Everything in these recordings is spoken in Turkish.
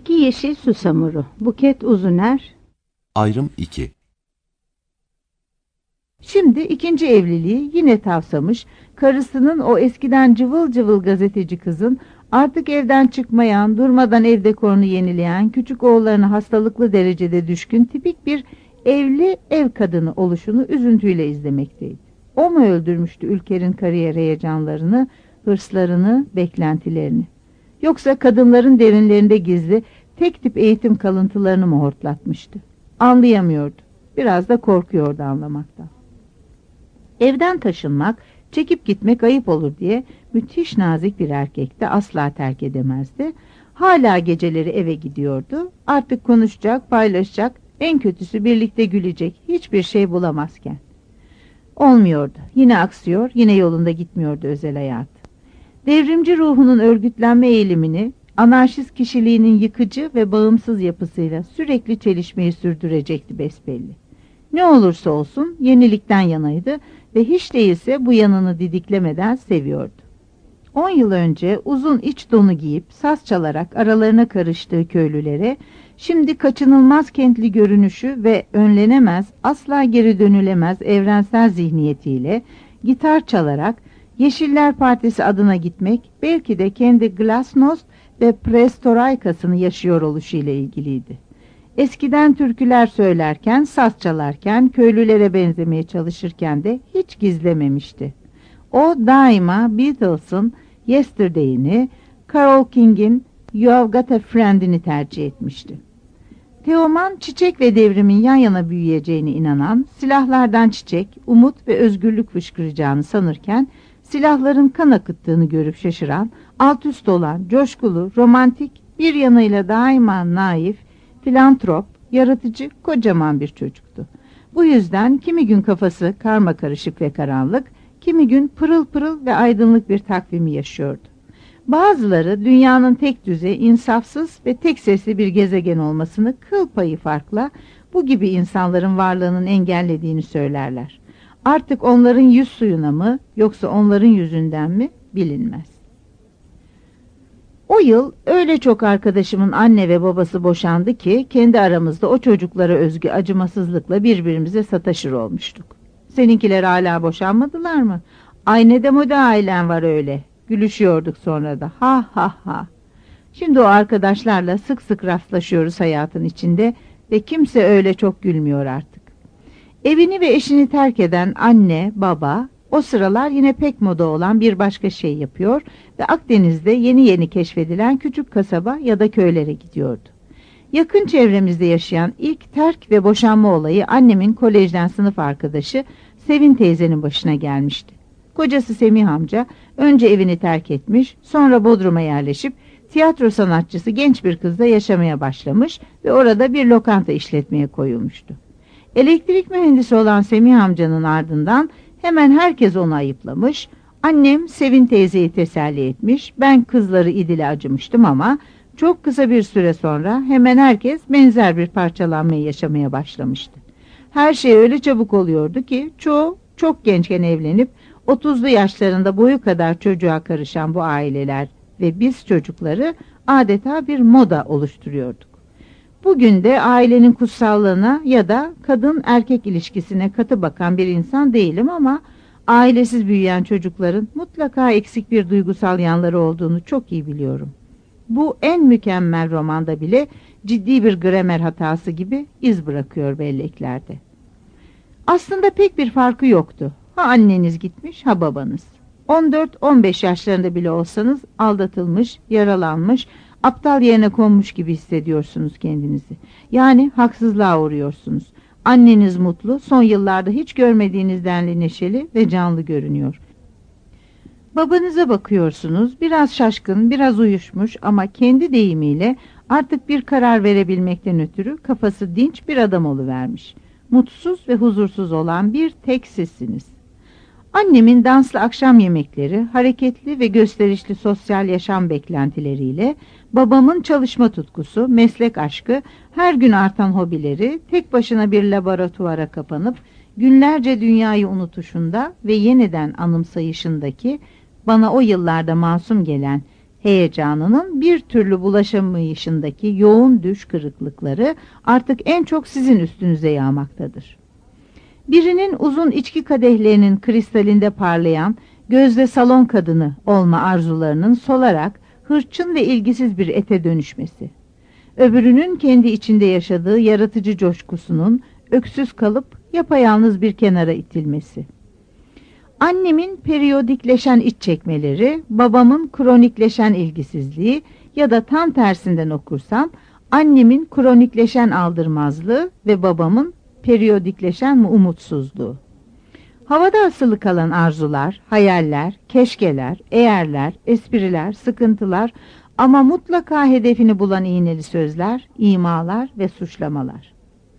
İki yeşil susamuru. Buket Uzuner. Ayrım 2. Şimdi ikinci evliliği yine tavsamış, karısının o eskiden cıvıl cıvıl gazeteci kızın artık evden çıkmayan, durmadan ev dekorunu yenileyen, küçük oğullarına hastalıklı derecede düşkün tipik bir evli ev kadını oluşunu üzüntüyle izlemekteydi. O mu öldürmüştü Ülker'in kariyer heyecanlarını, hırslarını, beklentilerini? Yoksa kadınların derinlerinde gizli tek tip eğitim kalıntılarını mı hortlatmıştı? Anlayamıyordu. Biraz da korkuyordu anlamaktan. Evden taşınmak, çekip gitmek ayıp olur diye müthiş nazik bir erkek de asla terk edemezdi. Hala geceleri eve gidiyordu. Artık konuşacak, paylaşacak, en kötüsü birlikte gülecek hiçbir şey bulamazken. Olmuyordu. Yine aksıyor, yine yolunda gitmiyordu özel hayatı. Devrimci ruhunun örgütlenme eğilimini, anarşist kişiliğinin yıkıcı ve bağımsız yapısıyla sürekli çelişmeyi sürdürecekti besbelli. Ne olursa olsun yenilikten yanaydı ve hiç değilse bu yanını didiklemeden seviyordu. 10 yıl önce uzun iç donu giyip saz çalarak aralarına karıştığı köylülere, şimdi kaçınılmaz kentli görünüşü ve önlenemez, asla geri dönülemez evrensel zihniyetiyle gitar çalarak Yeşiller Partisi adına gitmek, belki de kendi glasnost ve prestoraykasını yaşıyor oluşuyla ilgiliydi. Eskiden türküler söylerken, saz çalarken, köylülere benzemeye çalışırken de hiç gizlememişti. O daima Beatles'ın Yesterday'ini, Carole King'in You Have Got a Friend'ini tercih etmişti. Teoman, çiçek ve devrimin yan yana büyüyeceğine inanan, silahlardan çiçek, umut ve özgürlük fışkıracağını sanırken, silahların kan akıttığını görüp şaşıran, alt üst olan, coşkulu, romantik, bir yanıyla daima naif, filantrop, yaratıcı, kocaman bir çocuktu. Bu yüzden kimi gün kafası karmakarışık ve karanlık, kimi gün pırıl pırıl ve aydınlık bir takvimi yaşıyordu. Bazıları dünyanın tek düze, insafsız ve tek sesli bir gezegen olmasını kıl payı farkla bu gibi insanların varlığının engellediğini söylerler. Artık onların yüz suyuna mı yoksa onların yüzünden mi bilinmez. O yıl öyle çok arkadaşımın anne ve babası boşandı ki kendi aramızda o çocuklara özgü acımasızlıkla birbirimize sataşır olmuştuk. Seninkiler hala boşanmadılar mı? Ay ne de moda ailen var öyle. Gülüşüyorduk sonra da ha ha ha. Şimdi o arkadaşlarla sık sık rastlaşıyoruz hayatın içinde ve kimse öyle çok gülmüyor artık. Evini ve eşini terk eden anne, baba o sıralar yine pek moda olan bir başka şey yapıyor ve Akdeniz'de yeni yeni keşfedilen küçük kasaba ya da köylere gidiyordu. Yakın çevremizde yaşayan ilk terk ve boşanma olayı annemin kolejden sınıf arkadaşı Sevin teyzenin başına gelmişti. Kocası Semih amca önce evini terk etmiş, sonra Bodrum'a yerleşip tiyatro sanatçısı genç bir kızla yaşamaya başlamış ve orada bir lokanta işletmeye koyulmuştu. Elektrik mühendisi olan Semih amcanın ardından hemen herkes onu ayıplamış, annem Sevin teyzeyi teselli etmiş, ben kızları İdil'e acımıştım ama çok kısa bir süre sonra hemen herkes benzer bir parçalanmayı yaşamaya başlamıştı. Her şey öyle çabuk oluyordu ki çoğu çok gençken evlenip 30'lu yaşlarında boyu kadar çocuğa karışan bu aileler ve biz çocukları adeta bir moda oluşturuyorduk. Bugün de ailenin kutsallığına ya da kadın erkek ilişkisine katı bakan bir insan değilim ama ailesiz büyüyen çocukların mutlaka eksik bir duygusal yanları olduğunu çok iyi biliyorum. Bu en mükemmel romanda bile ciddi bir gramer hatası gibi iz bırakıyor belleklerde. Aslında pek bir farkı yoktu. Ha anneniz gitmiş ha babanız. 14-15 yaşlarında bile olsanız aldatılmış, yaralanmış, aptal yerine konmuş gibi hissediyorsunuz kendinizi. Yani haksızlığa uğruyorsunuz. Anneniz mutlu, son yıllarda hiç görmediğiniz denli neşeli ve canlı görünüyor. Babanıza bakıyorsunuz, biraz şaşkın, biraz uyuşmuş ama kendi deyimiyle artık bir karar verebilmekten ötürü kafası dinç bir adam oluvermiş. Mutsuz ve huzursuz olan bir tek sizsiniz. Annemin danslı akşam yemekleri, hareketli ve gösterişli sosyal yaşam beklentileriyle, babamın çalışma tutkusu, meslek aşkı, her gün artan hobileri, tek başına bir laboratuvara kapanıp, günlerce dünyayı unutuşunda ve yeniden anımsayışındaki, bana o yıllarda masum gelen, heyecanının bir türlü bulaşamayışındaki yoğun düş kırıklıkları artık en çok sizin üstünüze yağmaktadır. Birinin uzun içki kadehlerinin kristalinde parlayan gözde salon kadını olma arzularının solarak hırçın ve ilgisiz bir ete dönüşmesi. Öbürünün kendi içinde yaşadığı yaratıcı coşkusunun öksüz kalıp yapayalnız bir kenara itilmesi. Annemin periyodikleşen iç çekmeleri, babamın kronikleşen ilgisizliği ya da tam tersinden okursam annemin kronikleşen aldırmazlığı ve babamın periyodikleşen umutsuzluğu. Havada asılı kalan arzular, hayaller, keşkeler, eğerler, espriler, sıkıntılar ama mutlaka hedefini bulan iğneli sözler, imalar ve suçlamalar.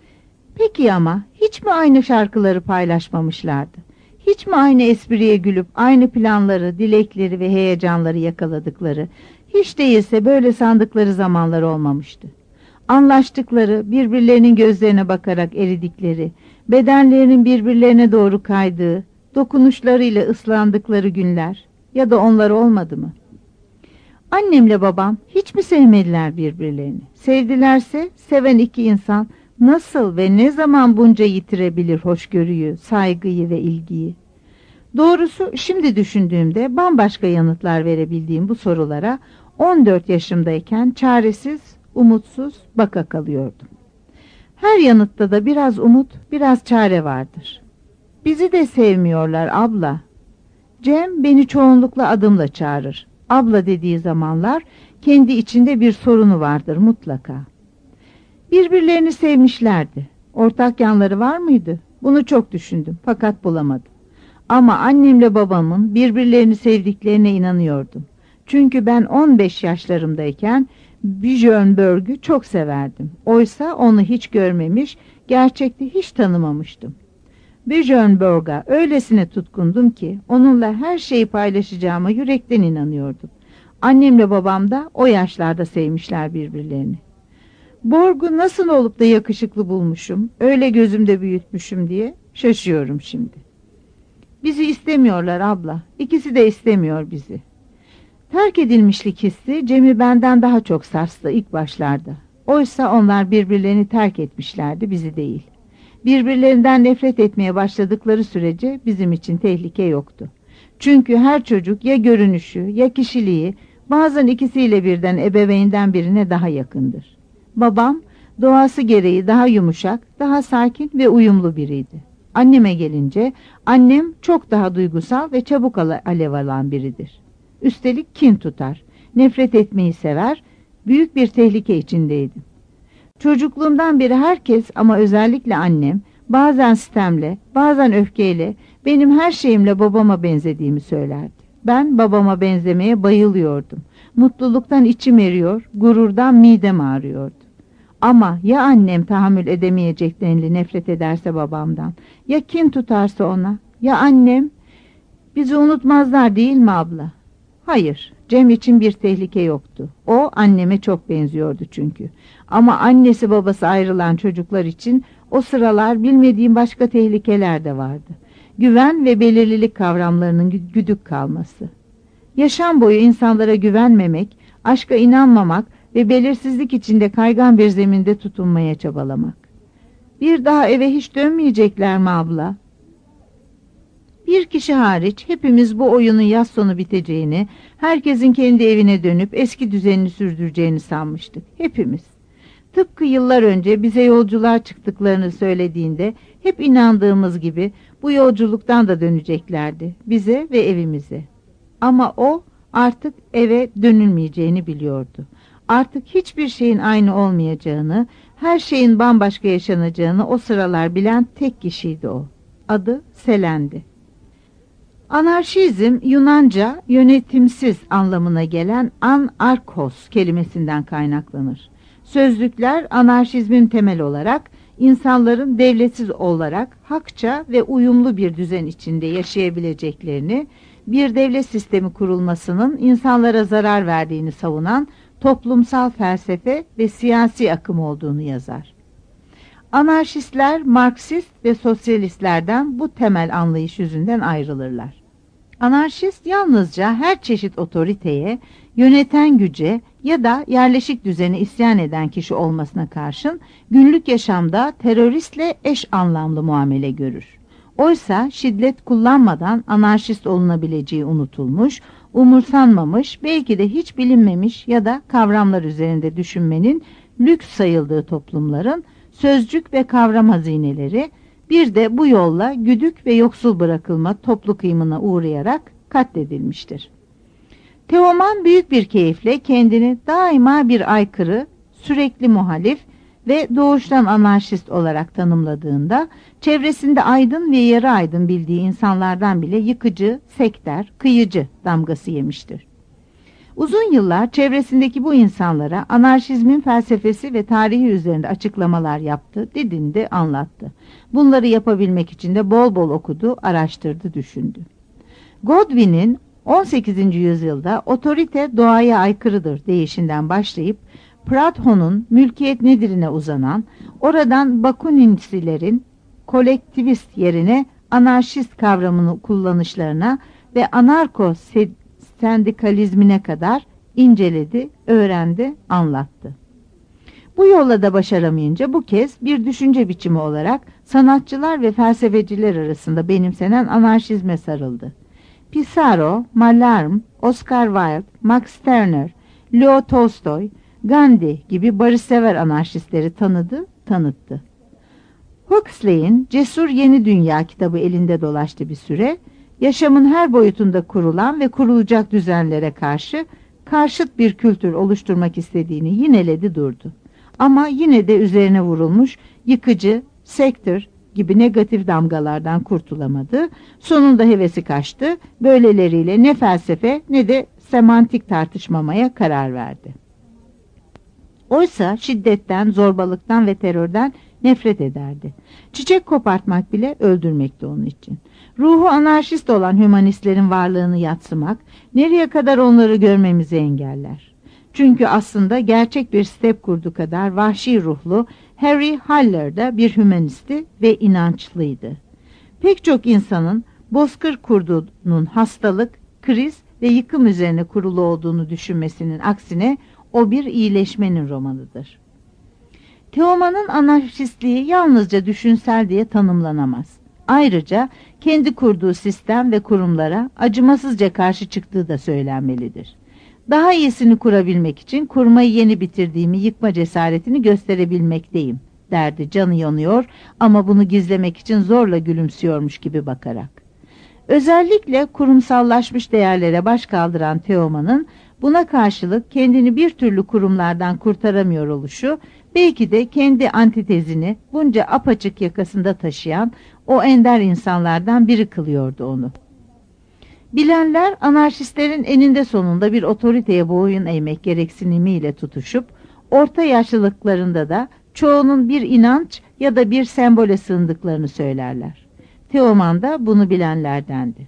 Peki ama hiç mi aynı şarkıları paylaşmamışlardı? Hiç mi aynı espriye gülüp aynı planları, dilekleri ve heyecanları yakaladıkları, hiç değilse böyle sandıkları zamanlar olmamıştı? Anlaştıkları, birbirlerinin gözlerine bakarak eridikleri, bedenlerinin birbirlerine doğru kaydığı, dokunuşlarıyla ıslandıkları günler ya da onlar olmadı mı? Annemle babam hiç mi sevmediler birbirlerini? Sevdilerse seven iki insan nasıl ve ne zaman bunca yitirebilir hoşgörüyü, saygıyı ve ilgiyi? Doğrusu şimdi düşündüğümde bambaşka yanıtlar verebildiğim bu sorulara 14 yaşımdayken çaresiz, umutsuz baka kalıyordum. Her yanıtta da biraz umut, biraz çare vardır. Bizi de sevmiyorlar abla. Cem beni çoğunlukla adımla çağırır. Abla dediği zamanlar kendi içinde bir sorunu vardır mutlaka. Birbirlerini sevmişlerdi. Ortak yanları var mıydı? Bunu çok düşündüm fakat bulamadım. Ama annemle babamın birbirlerini sevdiklerine inanıyordum. Çünkü ben 15 yaşlarımdayken Björn Borg'u çok severdim. Oysa onu hiç görmemiş, gerçekte hiç tanımamıştım. Björn Borg'a öylesine tutkundum ki onunla her şeyi paylaşacağıma yürekten inanıyordum. Annemle babam da o yaşlarda sevmişler birbirlerini. Borg'u nasıl olup da yakışıklı bulmuşum, öyle gözümde büyütmüşüm diye şaşıyorum şimdi. Bizi istemiyorlar abla, ikisi de istemiyor bizi. Terk edilmişlik hissi Cem'i benden daha çok sarstı ilk başlarda. Oysa onlar birbirlerini terk etmişlerdi, bizi değil. Birbirlerinden nefret etmeye başladıkları sürece bizim için tehlike yoktu. Çünkü her çocuk ya görünüşü ya kişiliği bazen ikisiyle birden ebeveynden birine daha yakındır. Babam doğası gereği daha yumuşak, daha sakin ve uyumlu biriydi. Anneme gelince annem çok daha duygusal ve çabuk alev alan biridir. Üstelik kin tutar, nefret etmeyi sever, büyük bir tehlike içindeydim. Çocukluğumdan beri herkes ama özellikle annem bazen sitemle, bazen öfkeyle benim her şeyimle babama benzediğimi söylerdi. Ben babama benzemeye bayılıyordum. Mutluluktan içim eriyor, gururdan midem ağrıyordu. Ama ya annem tahammül edemeyecek denli nefret ederse babamdan, ya kin tutarsa ona, ya annem, bizi unutmazlar değil mi abla? Hayır, Cem için bir tehlike yoktu. O anneme çok benziyordu çünkü. Ama annesi babası ayrılan çocuklar için o sıralar bilmediğim başka tehlikeler de vardı. Güven ve belirlilik kavramlarının güdük kalması. Yaşam boyu insanlara güvenmemek, aşka inanmamak ve belirsizlik içinde kaygan bir zeminde tutunmaya çabalamak. Bir daha eve hiç dönmeyecekler mi abla? Bir kişi hariç hepimiz bu oyunun yaz sonu biteceğini, herkesin kendi evine dönüp eski düzenini sürdüreceğini sanmıştık. Hepimiz. Tıpkı yıllar önce bize yolculuğa çıktıklarını söylediğinde hep inandığımız gibi bu yolculuktan da döneceklerdi, bize ve evimize. Ama o artık eve dönülmeyeceğini biliyordu. Artık hiçbir şeyin aynı olmayacağını, her şeyin bambaşka yaşanacağını o sıralar bilen tek kişiydi o. Adı Selen'di. Anarşizm Yunanca yönetimsiz anlamına gelen anarkos kelimesinden kaynaklanır. Sözlükler anarşizmin temel olarak insanların devletsiz olarak hakça ve uyumlu bir düzen içinde yaşayabileceklerini, bir devlet sistemi kurulmasının insanlara zarar verdiğini savunan toplumsal felsefe ve siyasi akım olduğunu yazar. Anarşistler Marksist ve sosyalistlerden bu temel anlayış yüzünden ayrılırlar. Anarşist yalnızca her çeşit otoriteye, yöneten güce ya da yerleşik düzene isyan eden kişi olmasına karşın günlük yaşamda teröristle eş anlamlı muamele görür. Oysa şiddet kullanmadan anarşist olunabileceği unutulmuş, umursanmamış, belki de hiç bilinmemiş ya da kavramlar üzerinde düşünmenin lüks sayıldığı toplumların sözcük ve kavram hazineleri, bir de bu yolla güdük ve yoksul bırakılma toplu kıyımına uğrayarak katledilmiştir. Teoman büyük bir keyifle kendini daima bir aykırı, sürekli muhalif ve doğuştan anarşist olarak tanımladığında, çevresinde aydın ve yarı aydın bildiği insanlardan bile yıkıcı, sekter, kıyıcı damgası yemiştir. Uzun yıllar çevresindeki bu insanlara anarşizmin felsefesi ve tarihi üzerinde açıklamalar yaptı, didindi, anlattı. Bunları yapabilmek için de bol bol okudu, araştırdı, düşündü. Godwin'in 18. yüzyılda otorite doğaya aykırıdır deyişinden başlayıp Pratho'nun mülkiyet nedirine uzanan, oradan Bakuninsilerin kolektivist yerine anarşist kavramını kullanışlarına ve anarko-sendikalizmine kadar inceledi, öğrendi, anlattı. Bu yolla da başaramayınca bu kez bir düşünce biçimi olarak sanatçılar ve felsefeciler arasında benimsenen anarşizme sarıldı. Pissarro, Mallarmé, Oscar Wilde, Max Stirner, Leo Tolstoy, Gandhi gibi barışsever anarşistleri tanıdı, tanıttı. Huxley'in Cesur Yeni Dünya kitabı elinde dolaştı bir süre, yaşamın her boyutunda kurulan ve kurulacak düzenlere karşıt bir kültür oluşturmak istediğini yineledi durdu. Ama yine de üzerine vurulmuş yıkıcı, sektör gibi negatif damgalardan kurtulamadı. Sonunda hevesi kaçtı. Böyleleriyle ne felsefe ne de semantik tartışmamaya karar verdi. Oysa şiddetten, zorbalıktan ve terörden nefret ederdi. Çiçek kopartmak bile öldürmekti onun için. Ruhu anarşist olan hümanistlerin varlığını yadsımak, nereye kadar onları görmemizi engeller. Çünkü aslında gerçek bir step kurdu kadar vahşi ruhlu Harry Haller da bir hümanisti ve inançlıydı. Pek çok insanın bozkır kurdunun hastalık, kriz ve yıkım üzerine kurulu olduğunu düşünmesinin aksine o bir iyileşmenin romanıdır. Teoman'ın anarşistliği yalnızca düşünsel diye tanımlanamaz. Ayrıca kendi kurduğu sistem ve kurumlara acımasızca karşı çıktığı da söylenmelidir. Daha iyisini kurabilmek için kurmayı yeni bitirdiğimi yıkma cesaretini gösterebilmekteyim, derdi canı yanıyor ama bunu gizlemek için zorla gülümsüyormuş gibi bakarak. Özellikle kurumsallaşmış değerlere baş kaldıran Teoman'ın buna karşılık kendini bir türlü kurumlardan kurtaramıyor oluşu, belki de kendi antitezini bunca apaçık yakasında taşıyan o ender insanlardan biri kılıyordu onu. Bilenler anarşistlerin eninde sonunda bir otoriteye boyun eğmek gereksinimiyle tutuşup, orta yaşlılıklarında da çoğunun bir inanç ya da bir sembole sığındıklarını söylerler. Teoman da bunu bilenlerdendi.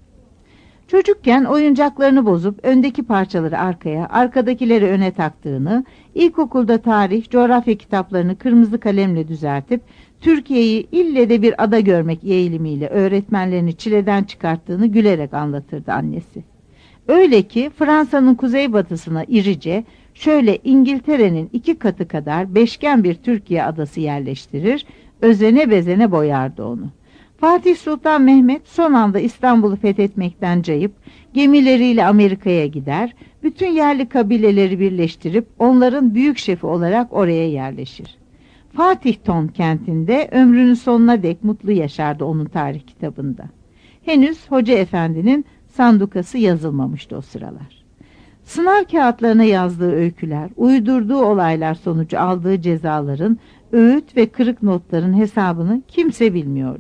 Çocukken oyuncaklarını bozup öndeki parçaları arkaya, arkadakileri öne taktığını, ilkokulda tarih, coğrafya kitaplarını kırmızı kalemle düzeltip, Türkiye'yi ille de bir ada görmek eğilimiyle öğretmenlerini çileden çıkarttığını gülerek anlatırdı annesi. Öyle ki Fransa'nın kuzeybatısına irice, şöyle İngiltere'nin 2 katı kadar beşgen bir Türkiye adası yerleştirir, özene bezene boyardı onu. Fatih Sultan Mehmet son anda İstanbul'u fethetmekten cayıp gemileriyle Amerika'ya gider, bütün yerli kabileleri birleştirip onların büyük şefi olarak oraya yerleşir. Fatihton kentinde ömrünün sonuna dek mutlu yaşardı onun tarih kitabında. Henüz Hoca Efendi'nin sandukası yazılmamıştı o sıralar. Sınav kağıtlarına yazdığı öyküler, uydurduğu olaylar sonucu aldığı cezaların, öğüt ve kırık notların hesabını kimse bilmiyordu.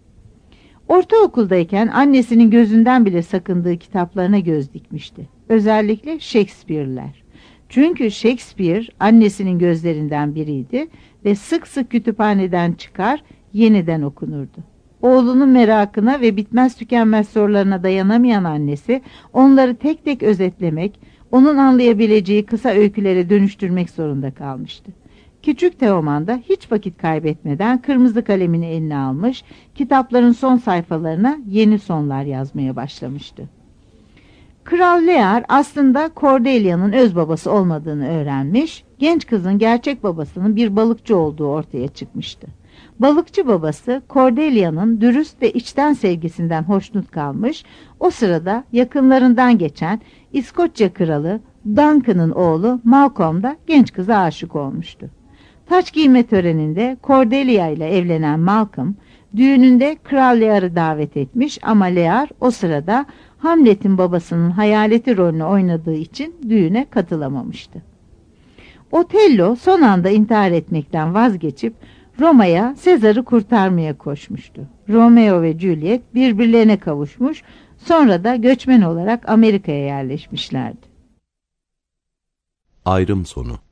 Ortaokuldayken annesinin gözünden bile sakındığı kitaplarına göz dikmişti. Özellikle Shakespeare'ler. Çünkü Shakespeare annesinin gözlerinden biriydi ve sık sık kütüphaneden çıkar, yeniden okunurdu. Oğlunun merakına ve bitmez tükenmez sorularına dayanamayan annesi, onları tek tek özetlemek, onun anlayabileceği kısa öykülere dönüştürmek zorunda kalmıştı. Küçük Teoman da hiç vakit kaybetmeden kırmızı kalemini eline almış, kitapların son sayfalarına yeni sonlar yazmaya başlamıştı. Kral Lear aslında Cordelia'nın öz babası olmadığını öğrenmiş, genç kızın gerçek babasının bir balıkçı olduğu ortaya çıkmıştı. Balıkçı babası Cordelia'nın dürüst ve içten sevgisinden hoşnut kalmış, o sırada yakınlarından geçen İskoçya kralı Duncan'ın oğlu Malcolm da genç kıza aşık olmuştu. Taç giyme töreninde Cordelia ile evlenen Malcolm, düğününde Kral Lear'ı davet etmiş ama Lear o sırada Hamlet'in babasının hayaleti rolünü oynadığı için düğüne katılamamıştı. Otello son anda intihar etmekten vazgeçip Roma'ya Sezar'ı kurtarmaya koşmuştu. Romeo ve Juliet birbirlerine kavuşmuş, sonra da göçmen olarak Amerika'ya yerleşmişlerdi. Ayrım sonu.